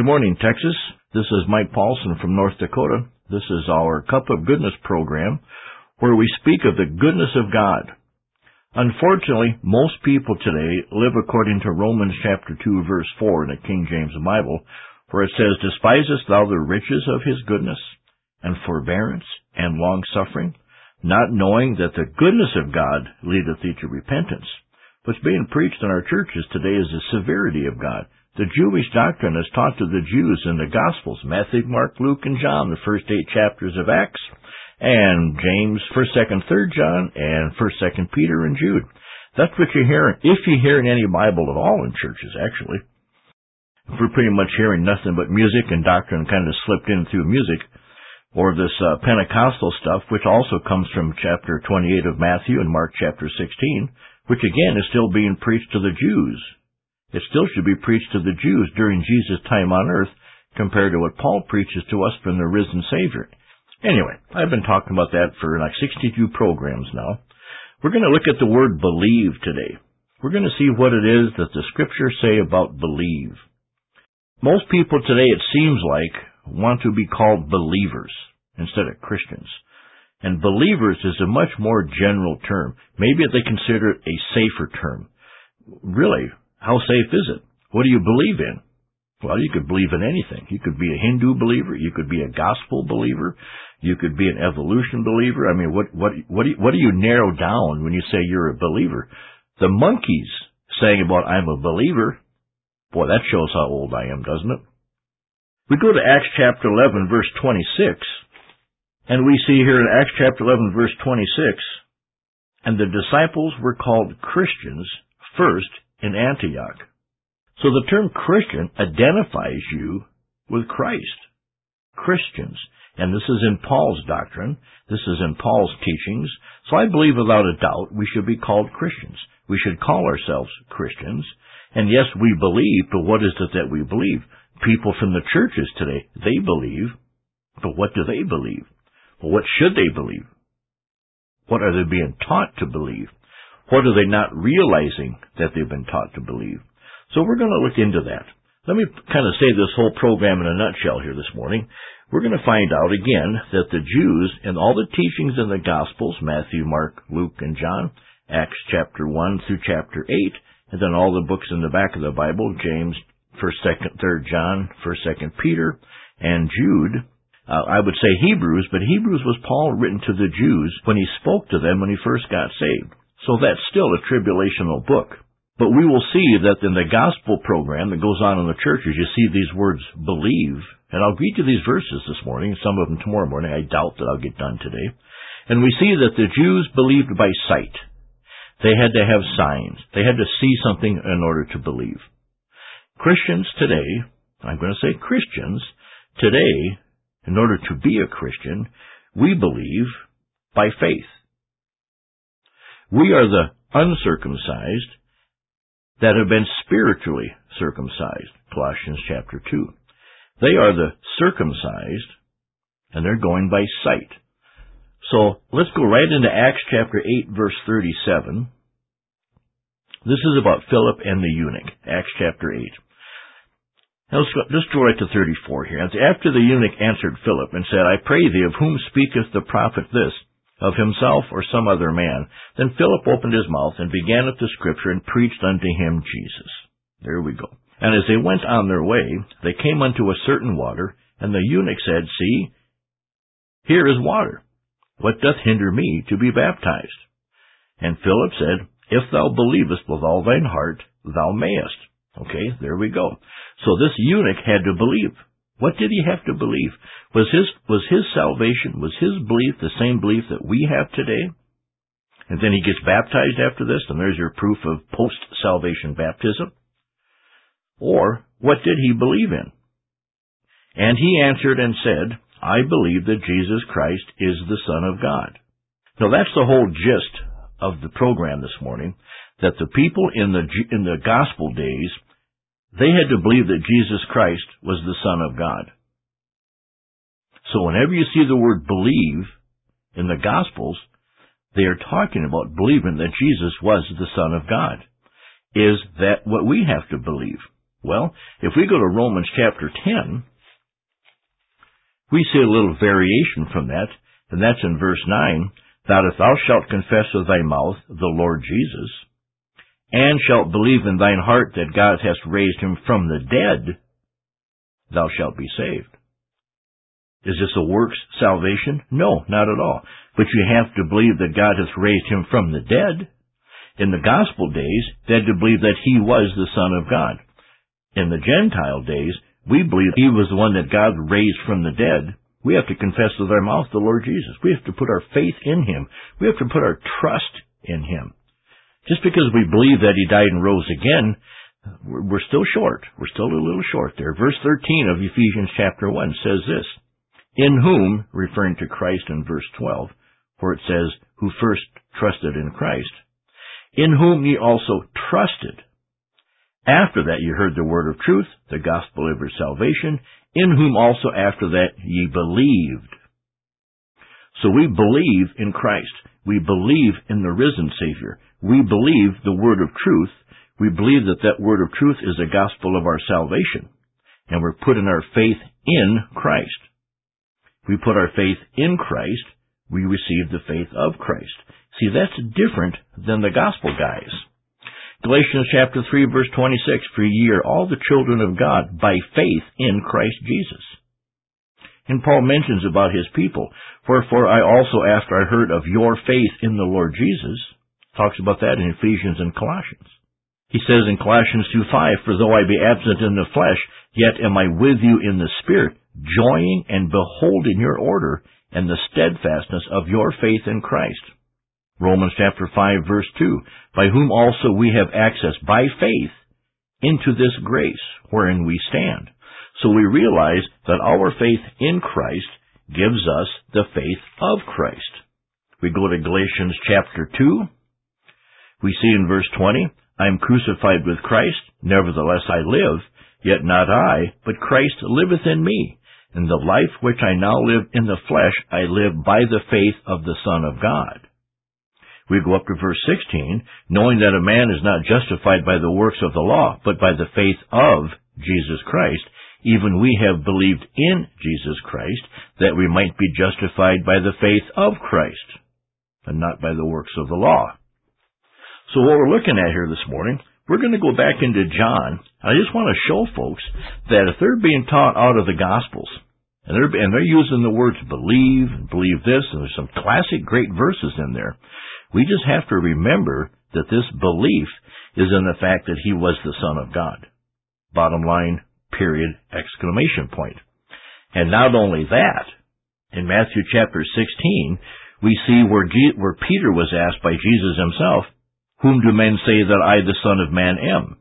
Good morning, Texas. This is Mike Paulson from North Dakota. This is our Cup of Goodness program, where we speak of the goodness of God. Unfortunately, most people today live according to Romans chapter 2, verse 4 in the King James Bible, where it says, "Despisest thou the riches of his goodness, and forbearance, and long-suffering, not knowing that the goodness of God leadeth thee to repentance." What's being preached in our churches today is the severity of God. The Jewish doctrine is taught to the Jews in the Gospels, Matthew, Mark, Luke, and John, the first 8 chapters of Acts, and James, 1st, 2nd, 3rd John, and 1st, 2nd Peter, and Jude. That's what you're hearing, if you hear in any Bible at all in churches, actually. If we're pretty much hearing nothing but music and doctrine kind of slipped in through music, or this Pentecostal stuff, which also comes from chapter 28 of Matthew and Mark chapter 16, which again is still being preached to the Jews. It still should be preached to the Jews during Jesus' time on earth, compared to what Paul preaches to us from the risen Savior. Anyway, I've been talking about that for like 62 programs now. We're going to look at the word believe today. We're going to see what it is that the Scriptures say about believe. Most people today, it seems like, want to be called believers instead of Christians. And believers is a much more general term. Maybe they consider it a safer term. Really, how safe is it? What do you believe in? Well, you could believe in anything. You could be a Hindu believer. You could be a gospel believer. You could be an evolution believer. I mean, what do you narrow down when you say you're a believer? The monkeys saying about I'm a believer, boy, that shows how old I am, doesn't it? We go to Acts chapter 11, verse 26, and we see here in Acts chapter 11, verse 26, "And the disciples were called Christians first in Antioch." So the term Christian identifies you with Christ. Christians. And this is in Paul's doctrine. This is in Paul's teachings. So I believe without a doubt we should be called Christians. We should call ourselves Christians. And yes, we believe, but what is it that we believe? People from the churches today, they believe, but what do they believe? Well, what should they believe? What are they being taught to believe? What are they not realizing that they've been taught to believe? So we're going to look into that. Let me kind of say this whole program in a nutshell here this morning. We're going to find out again that the Jews and all the teachings in the Gospels, Matthew, Mark, Luke, and John, Acts chapter 1 through chapter 8, and then all the books in the back of the Bible, James, 1st, 2nd, 3rd John, 1st, 2nd Peter, and Jude. I would say Hebrews, but Hebrews was Paul written to the Jews when he spoke to them when he first got saved. So that's still a tribulational book. But we will see that in the gospel program that goes on in the churches, you see these words, believe. And I'll read you these verses this morning, some of them tomorrow morning. I doubt that I'll get done today. And we see that the Jews believed by sight. They had to have signs. They had to see something in order to believe. Christians today, I'm going to say Christians, today, in order to be a Christian, we believe by faith. We are the uncircumcised that have been spiritually circumcised, Colossians chapter 2. They are the circumcised, and they're going by sight. So let's go right into Acts chapter 8, verse 37. This is about Philip and the eunuch, Acts chapter 8. Now let's go right to 34 here. After the eunuch answered Philip and said, "I pray thee, of whom speaketh the prophet this? Of himself or some other man?" Then Philip opened his mouth and began at the scripture and preached unto him Jesus. There we go. And as they went on their way, they came unto a certain water, and the eunuch said, "See, here is water. What doth hinder me to be baptized?" And Philip said, "If thou believest with all thine heart, thou mayest." Okay, there we go. So this eunuch had to believe. What did he have to believe? Was his salvation, was his belief the same belief that we have today? And then he gets baptized after this, and there's your proof of post-salvation baptism. Or what did he believe in? And he answered and said, "I believe that Jesus Christ is the Son of God." Now that's the whole gist of the program this morning, that the people in the gospel days, they had to believe that Jesus Christ was the Son of God. So whenever you see the word believe in the Gospels, they are talking about believing that Jesus was the Son of God. Is that what we have to believe? Well, if we go to Romans chapter 10, we see a little variation from that, and that's in verse 9, that if thou shalt confess with thy mouth the Lord Jesus, and shalt believe in thine heart that God hath raised him from the dead, thou shalt be saved. Is this a works salvation? No, not at all. But you have to believe that God hath raised him from the dead. In the gospel days, they had to believe that he was the Son of God. In the Gentile days, we believe he was the one that God raised from the dead. We have to confess with our mouth the Lord Jesus. We have to put our faith in him. We have to put our trust in him. Just because we believe that he died and rose again, we're still short. We're still a little short there. Verse 13 of Ephesians chapter 1 says this, in whom, referring to Christ in verse 12, where it says, who first trusted in Christ, in whom ye also trusted. After that ye heard the word of truth, the gospel of your salvation, in whom also after that ye believed. So we believe in Christ. We believe in the risen Savior. We believe the word of truth. We believe that that word of truth is the gospel of our salvation. And we're putting our faith in Christ. We put our faith in Christ. We receive the faith of Christ. See, that's different than the gospel guys. Galatians chapter 3 verse 26, for ye are all the children of God by faith in Christ Jesus. And Paul mentions about his people, wherefore I also, after I heard of your faith in the Lord Jesus, talks about that in Ephesians and Colossians. He says in Colossians 2:5, for though I be absent in the flesh, yet am I with you in the Spirit, joying and beholding your order and the steadfastness of your faith in Christ. Romans chapter 5 verse 2, by whom also we have access by faith into this grace wherein we stand. So we realize that our faith in Christ gives us the faith of Christ. We go to Galatians chapter 2. We see in verse 20, I am crucified with Christ, nevertheless I live, yet not I, but Christ liveth in me. And the life which I now live in the flesh, I live by the faith of the Son of God. We go up to verse 16, knowing that a man is not justified by the works of the law, but by the faith of Jesus Christ. Even we have believed in Jesus Christ, that we might be justified by the faith of Christ, and not by the works of the law. So what we're looking at here this morning, we're going to go back into John. I just want to show folks that if they're being taught out of the Gospels, and they're using the words believe, and believe this, and there's some classic great verses in there, we just have to remember that this belief is in the fact that he was the Son of God. Bottom line, period, exclamation point. And not only that, in Matthew chapter 16, we see where Peter was asked by Jesus himself, whom do men say that I, the Son of Man, am?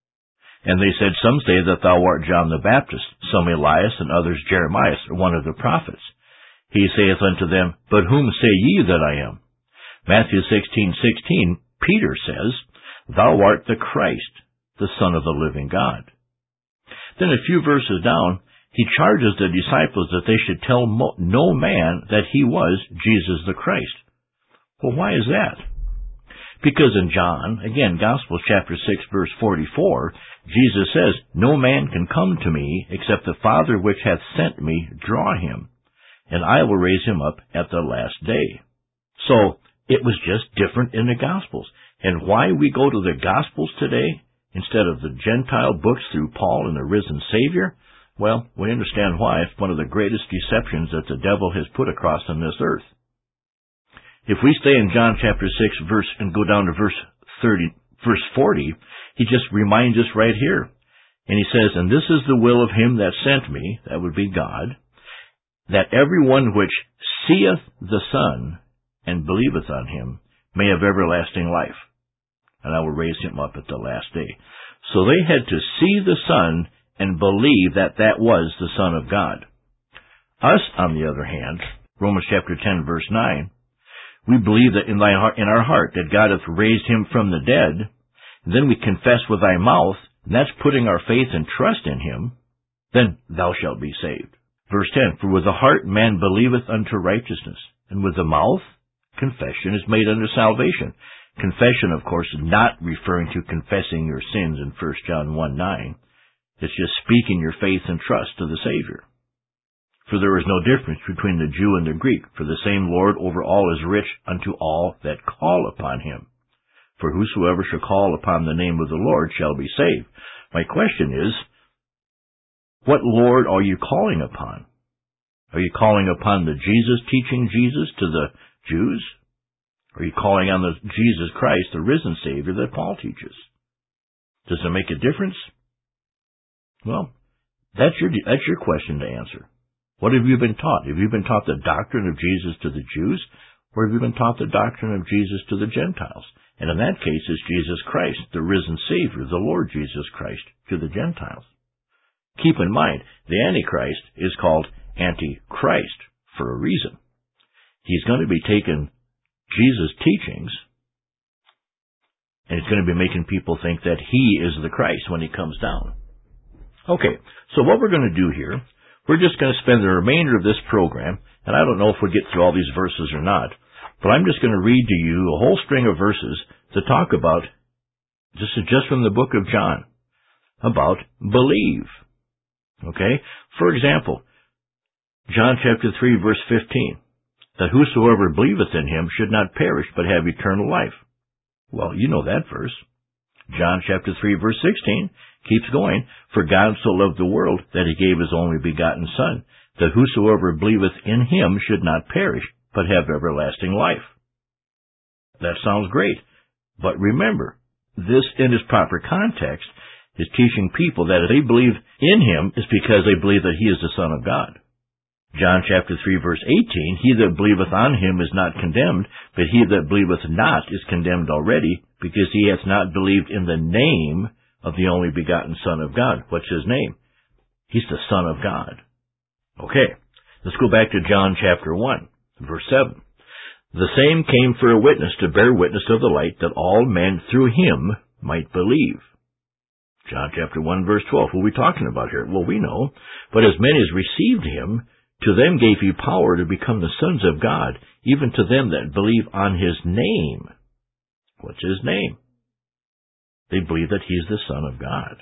And they said, some say that thou art John the Baptist, some Elias, and others Jeremiah, or one of the prophets. He saith unto them, but whom say ye that I am? Matthew 16:16, Peter says, thou art the Christ, the Son of the living God. Then a few verses down, he charges the disciples that they should tell no man that he was Jesus the Christ. Well, why is that? Because in John, again, Gospel chapter 6, verse 44, Jesus says, no man can come to me except the Father which hath sent me draw him, and I will raise him up at the last day. So, it was just different in the Gospels. And why we go to the Gospels today instead of the Gentile books through Paul and the risen Savior? Well, we understand why. It's one of the greatest deceptions that the devil has put across on this earth. If we stay in John chapter 6 and go down to verse 40, he just reminds us right here. And he says, and this is the will of him that sent me, that would be God, that every one which seeth the Son and believeth on him may have everlasting life, and I will raise him up at the last day. So they had to see the Son and believe that that was the Son of God. Us, on the other hand, Romans chapter 10, verse 9, we believe that in our heart that God hath raised him from the dead, and then we confess with thy mouth, and that's putting our faith and trust in him, then thou shalt be saved. Verse 10, for with the heart man believeth unto righteousness, and with the mouth confession is made unto salvation. Confession, of course, is not referring to confessing your sins in 1 John 1:9. It's just speaking your faith and trust to the Savior. For there is no difference between the Jew and the Greek, for the same Lord over all is rich unto all that call upon him. For whosoever shall call upon the name of the Lord shall be saved. My question is, what Lord are you calling upon? Are you calling upon the Jesus teaching Jesus to the Jews? Are you calling on the Jesus Christ, the risen Savior that Paul teaches? Does it make a difference? Well, that's your question to answer. What have you been taught? Have you been taught the doctrine of Jesus to the Jews, or have you been taught the doctrine of Jesus to the Gentiles? And in that case, it's Jesus Christ, the risen Savior, the Lord Jesus Christ, to the Gentiles. Keep in mind, the Antichrist is called Antichrist for a reason. He's going to be taking Jesus' teachings, and he's going to be making people think that he is the Christ when he comes down. Okay, so what we're going to do here, we're just going to spend the remainder of this program, and I don't know if we get through all these verses or not, but I'm just going to read to you a whole string of verses to talk about, this is just from the book of John, about believe. Okay? For example, John chapter 3, verse 15, that whosoever believeth in him should not perish, but have eternal life. Well, you know that verse. John chapter 3, verse 16 keeps going, for God so loved the world that he gave his only begotten Son, that whosoever believeth in him should not perish, but have everlasting life. That sounds great, but remember, this in its proper context is teaching people that if they believe in him, it's because they believe that he is the Son of God. John chapter 3, verse 18, he that believeth on him is not condemned, but he that believeth not is condemned already, because he hath not believed in the name of the only begotten Son of God. What's his name? He's the Son of God. Okay, let's go back to John chapter 1, verse 7. The same came for a witness to bear witness of the light, that all men through him might believe. John chapter 1, verse 12. What are we talking about here? Well, we know. But as many as received him, to them gave he power to become the sons of God, even to them that believe on his name. What's his name? They believe that he's the Son of God.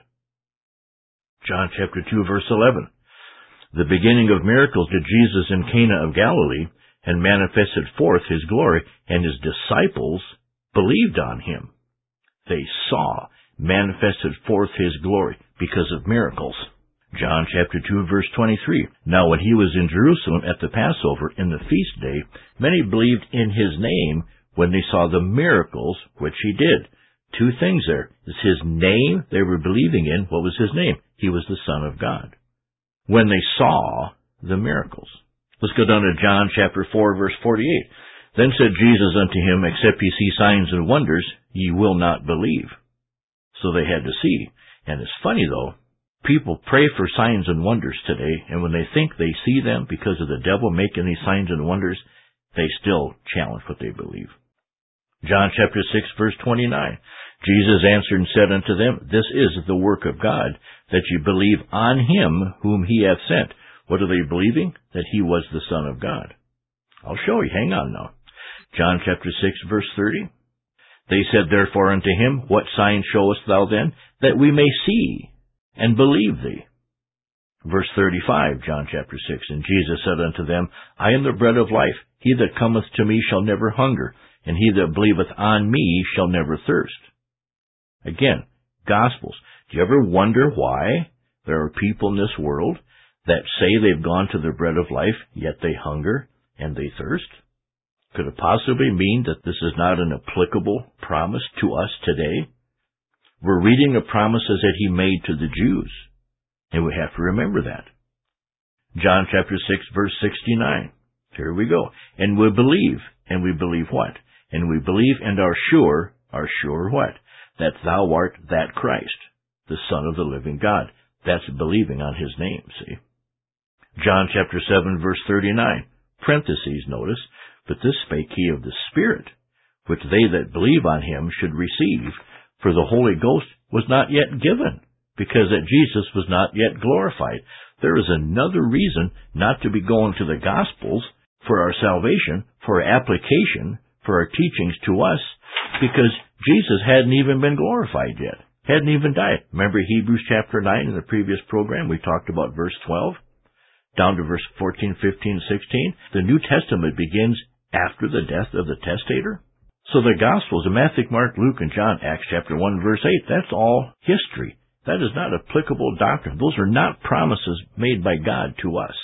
John chapter 2, verse 11. The beginning of miracles did Jesus in Cana of Galilee, and manifested forth his glory, and his disciples believed on him. They saw, manifested forth his glory, because of miracles. John chapter 2, verse 23. Now when he was in Jerusalem at the Passover, in the feast day, many believed in his name when they saw the miracles which he did. Two things there. It's his name they were believing in. What was his name? He was the Son of God. When they saw the miracles. Let's go down to John chapter 4, verse 48. Then said Jesus unto him, except ye see signs and wonders, ye will not believe. So they had to see. And it's funny though, people pray for signs and wonders today, and when they think they see them because of the devil making these signs and wonders, they still challenge what they believe. John chapter 6, verse 29. Jesus answered and said unto them, this is the work of God, that ye believe on him whom he hath sent. What are they believing? That he was the Son of God. I'll show you. Hang on now. John chapter 6, verse 30. They said therefore unto him, what sign showest thou then, that we may see and believe thee? Verse 35, John chapter 6. And Jesus said unto them, I am the bread of life. He that cometh to me shall never hunger, and he that believeth on me shall never thirst. Again, Gospels. Do you ever wonder why there are people in this world that say they've gone to the bread of life, yet they hunger and they thirst? Could it possibly mean that this is not an applicable promise to us today? We're reading the promises that he made to the Jews, and we have to remember that. John chapter 6, verse 69. Here we go. And we believe what? And we believe and are sure what? That thou art that Christ, the Son of the living God. That's believing on his name, see? John chapter 7, verse 39. Parentheses, notice, but this spake he of the Spirit, which they that believe on him should receive, for the Holy Ghost was not yet given, because that Jesus was not yet glorified. There is another reason not to be going to the Gospels for our salvation, for our application, for our teachings to us, because Jesus hadn't even been glorified yet. Hadn't even died. Remember Hebrews chapter 9 in the previous program? We talked about verse 12 down to verse 14, 15, 16. The New Testament begins after the death of the testator. So the Gospels of Matthew, Mark, Luke, and John, Acts chapter 1, verse 8, that's all history. That is not applicable doctrine. Those are not promises made by God to us.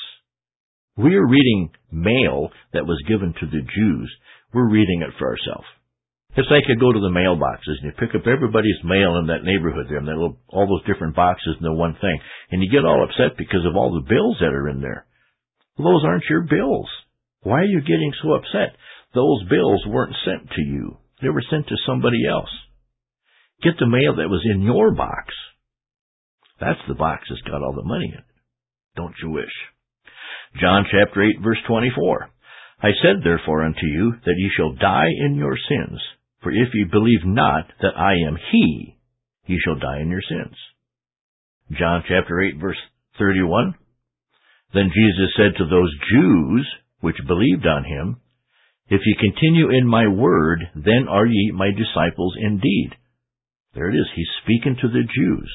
We are reading mail that was given to the Jews. We're reading it for ourselves. It's like you go to the mailboxes and you pick up everybody's mail in that neighborhood there, and all those different boxes into one thing, and you get all upset because of all the bills that are in there. Well, those aren't your bills. Why are you getting so upset? Those bills weren't sent to you. They were sent to somebody else. Get the mail that was in your box. That's the box that's got all the money in it. Don't you wish? John chapter 8, verse 24. I said therefore unto you that ye shall die in your sins. For if ye believe not that I am He, ye shall die in your sins. John chapter 8, verse 31. Then Jesus said to those Jews which believed on Him, If ye continue in my word, then are ye my disciples indeed. There it is. He's speaking to the Jews.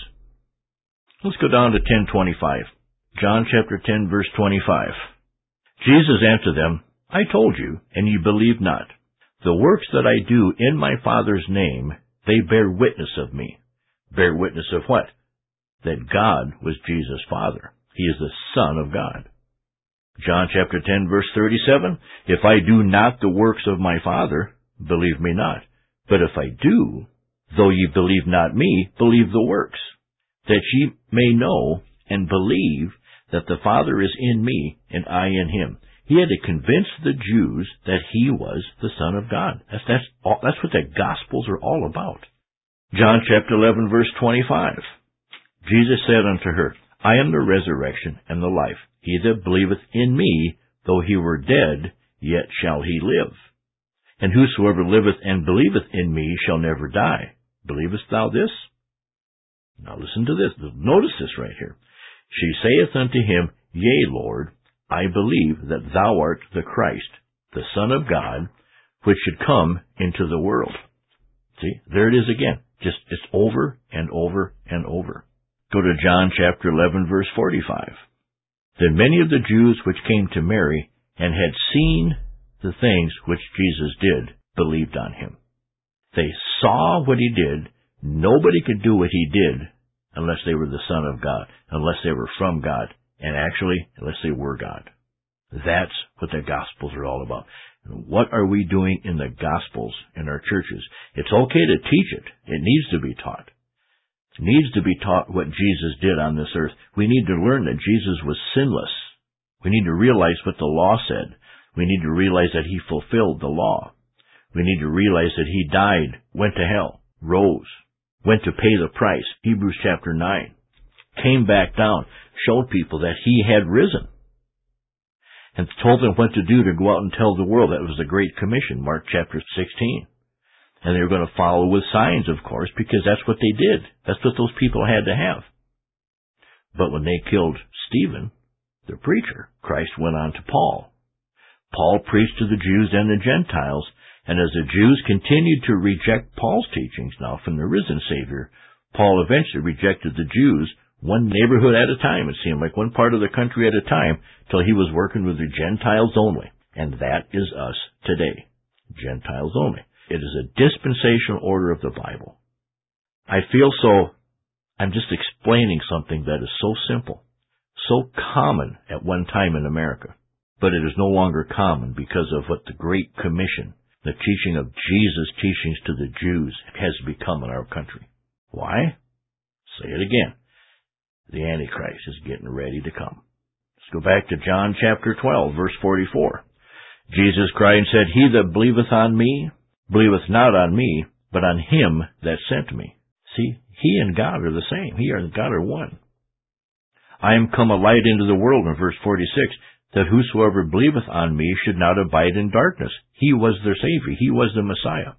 Let's go down to 10:25. John chapter 10, verse 25. Jesus answered them, I told you, and ye believe not. The works that I do in my Father's name, they bear witness of me. Bear witness of what? That God was Jesus' Father. He is the Son of God. John chapter 10, verse 37, If I do not the works of my Father, believe me not. But if I do, though ye believe not me, believe the works, that ye may know and believe that the Father is in me and I in Him. He had to convince the Jews that He was the Son of God. That's what the Gospels are all about. John chapter 11, verse 25. Jesus said unto her, I am the resurrection and the life. He that believeth in me, though he were dead, yet shall he live. And whosoever liveth and believeth in me shall never die. Believest thou this? Now listen to this. Notice this right here. She saith unto him, Yea, Lord, I believe that thou art the Christ, the Son of God, which should come into the world. See, there it is again. It's over and over and over. Go to John chapter 11, verse 45. Then many of the Jews which came to Mary and had seen the things which Jesus did believed on Him. They saw what He did. Nobody could do what He did unless they were the Son of God, unless they were from God, and actually, unless they were God. That's what the Gospels are all about. And what are we doing in the Gospels in our churches? It's okay to teach it. It needs to be taught. It needs to be taught what Jesus did on this earth. We need to learn that Jesus was sinless. We need to realize what the law said. We need to realize that He fulfilled the law. We need to realize that He died, went to hell, rose, went to pay the price, Hebrews chapter 9, came back down, showed people that He had risen, and told them what to do to go out and tell the world. That was the Great Commission, Mark chapter 16. And they were going to follow with signs, of course, because that's what they did. That's what those people had to have. But when they killed Stephen, the preacher, Christ went on to Paul. Paul preached to the Jews and the Gentiles, and as the Jews continued to reject Paul's teachings now from the risen Savior, Paul eventually rejected the Jews one neighborhood at a time, it seemed like, one part of the country at a time, till he was working with the Gentiles only. And that is us today. Gentiles only. It is a dispensational order of the Bible. I feel I'm just explaining something that is so simple, so common at one time in America. But it is no longer common because of what the Great Commission, the teaching of Jesus' teachings to the Jews, has become in our country. Why? Say it again. The Antichrist is getting ready to come. Let's go back to John chapter 12, verse 44. Jesus cried and said, He that believeth on me, believeth not on me, but on Him that sent me. See, He and God are the same. He and God are one. I am come a light into the world, in verse 46, that whosoever believeth on me should not abide in darkness. He was their Savior. He was the Messiah.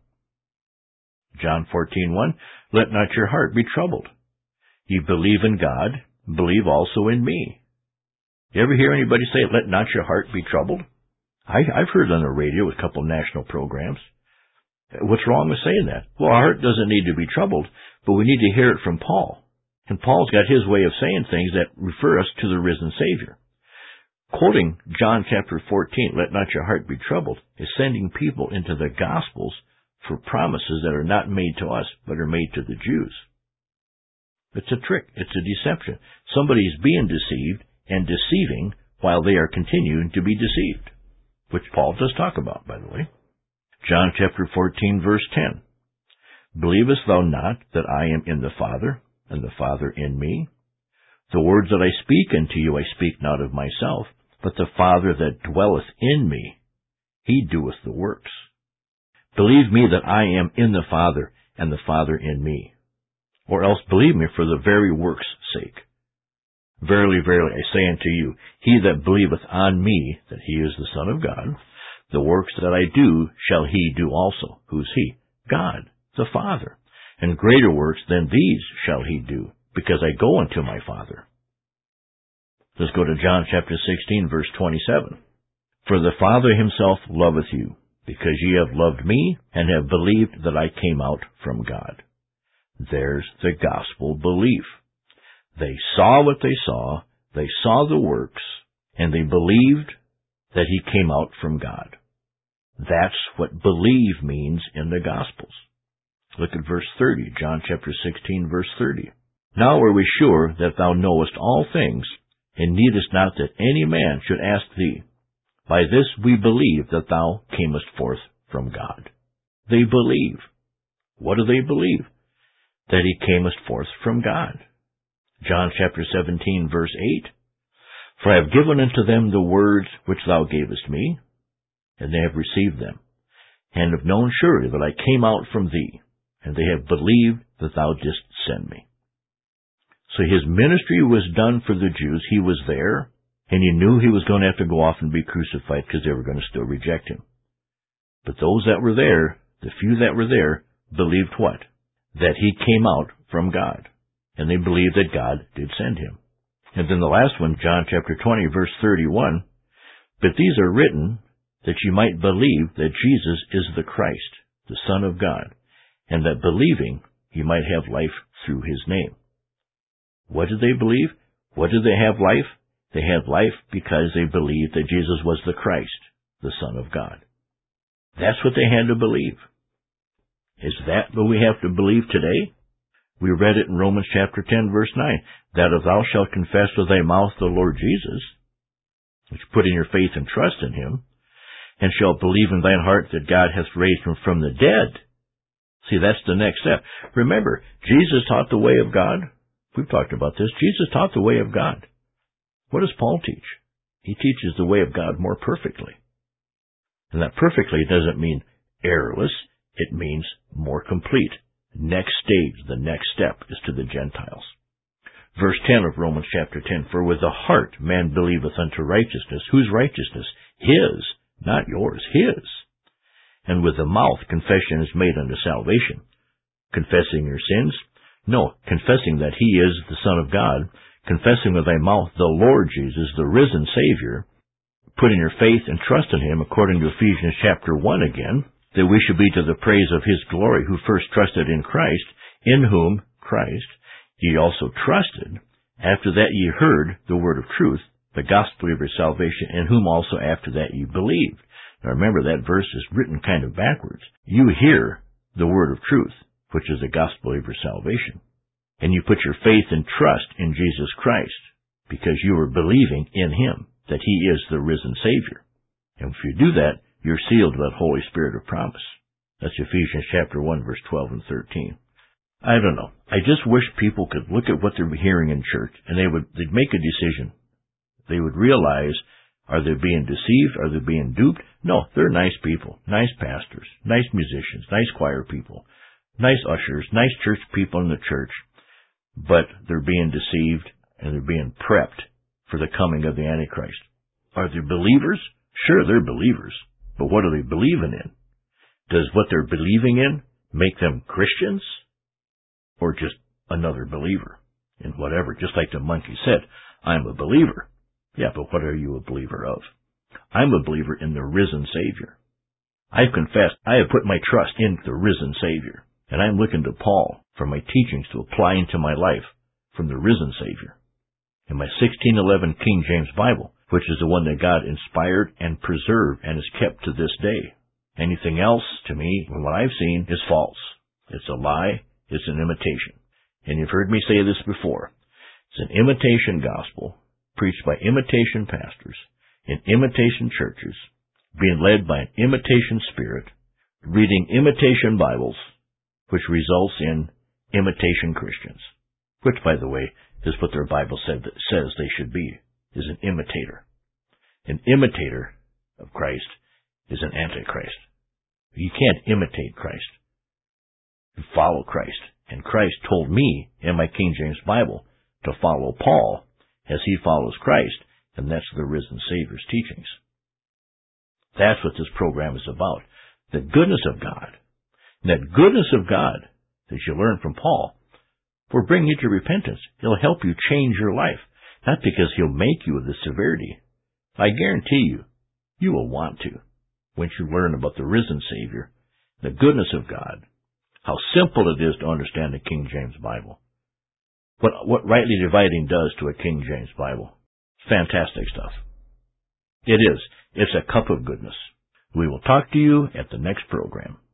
John 14:1, Let not your heart be troubled. Ye believe in God, believe also in me. You ever hear anybody say, let not your heart be troubled? I've heard on the radio with a couple of national programs. What's wrong with saying that? Well, our heart doesn't need to be troubled, but we need to hear it from Paul. And Paul's got his way of saying things that refer us to the risen Savior. Quoting John chapter 14, let not your heart be troubled, is sending people into the Gospels for promises that are not made to us, but are made to the Jews. It's a trick. It's a deception. Somebody's being deceived and deceiving while they are continuing to be deceived, which Paul does talk about, by the way. John chapter 14, verse 10. Believest thou not that I am in the Father, and the Father in me? The words that I speak unto you I speak not of myself, but the Father that dwelleth in me, he doeth the works. Believe me that I am in the Father, and the Father in me. Or else believe me for the very works' sake. Verily, verily, I say unto you, he that believeth on me, that he is the Son of God, the works that I do shall he do also. Who's he? God, the Father. And greater works than these shall he do, because I go unto my Father. Let's go to John chapter 16, verse 27. For the Father himself loveth you, because ye have loved me, and have believed that I came out from God. There's the gospel belief. They saw what they saw the works, and they believed that he came out from God. That's what believe means in the Gospels. Look at verse 30, John chapter 16, verse 30. Now are we sure that thou knowest all things, and needest not that any man should ask thee. By this we believe that thou camest forth from God. They believe. What do they believe? That he camest forth from God. John chapter 17, verse 8. For I have given unto them the words which thou gavest me, and they have received them, and have known surely that I came out from thee, and they have believed that thou didst send me. So his ministry was done for the Jews. He was there, and he knew he was going to have to go off and be crucified because they were going to still reject him. But those that were there, the few that were there, believed what? That he came out from God, and they believed that God did send him. And then the last one, John chapter 20, verse 31, but these are written that you might believe that Jesus is the Christ, the Son of God, and that believing you might have life through his name. What did they believe? What did they have life? They had life because they believed that Jesus was the Christ, the Son of God. That's what they had to believe. Is that what we have to believe today? We read it in Romans chapter 10, verse 9, that if thou shalt confess with thy mouth the Lord Jesus, which putting your faith and trust in him, and shalt believe in thine heart that God hath raised him from the dead. See, that's the next step. Remember, Jesus taught the way of God. We've talked about this. Jesus taught the way of God. What does Paul teach? He teaches the way of God more perfectly. And that perfectly doesn't mean errorless. It means more complete. Next stage, the next step, is to the Gentiles. Verse 10 of Romans chapter 10, for with the heart man believeth unto righteousness. Whose righteousness? His, not yours, his. And with the mouth confession is made unto salvation. Confessing your sins? No, confessing that he is the Son of God. Confessing with thy mouth the Lord Jesus, the risen Savior. Putting your faith and trust in him, according to Ephesians chapter 1 again, that we should be to the praise of his glory, who first trusted in Christ, in whom, Christ, ye also trusted, after that ye heard the word of truth, the gospel of your salvation, in whom also after that ye believed. Now remember, that verse is written kind of backwards. You hear the word of truth, which is the gospel of your salvation, and you put your faith and trust in Jesus Christ, because you are believing in him, that he is the risen Savior. And if you do that, you're sealed with that Holy Spirit of promise. That's Ephesians chapter 1, verse 12 and 13. I don't know. I just wish people could look at what they're hearing in church, and they'd make a decision. They would realize, are they being deceived? Are they being duped? No, they're nice people, nice pastors, nice musicians, nice choir people, nice ushers, nice church people in the church, but they're being deceived, and they're being prepped for the coming of the Antichrist. Are they believers? Sure, they're believers. But what are they believing in? Does what they're believing in make them Christians? Or just another believer in whatever? Just like the monkey said, I'm a believer. Yeah, but what are you a believer of? I'm a believer in the risen Savior. I've confessed I have put my trust in the risen Savior, and I'm looking to Paul for my teachings to apply into my life from the risen Savior. In my 1611 King James Bible, which is the one that God inspired and preserved and is kept to this day. Anything else, to me, from what I've seen, is false. It's a lie. It's an imitation. And you've heard me say this before. It's an imitation gospel, preached by imitation pastors, in imitation churches, being led by an imitation spirit, reading imitation Bibles, which results in imitation Christians, which, by the way, is what their Bible says they should be, is an imitator. An imitator of Christ is an antichrist. You can't imitate Christ. You follow Christ. And Christ told me in my King James Bible to follow Paul as he follows Christ, and that's the risen Savior's teachings. That's what this program is about. The goodness of God. And that goodness of God that you learn from Paul will bring you to repentance. He'll help you change your life. Not because he'll make you with the severity. I guarantee you, you will want to once you learn about the risen Savior, the goodness of God, how simple it is to understand the King James Bible, what rightly dividing does to a King James Bible. Fantastic stuff. It is. It's a cup of goodness. We will talk to you at the next program.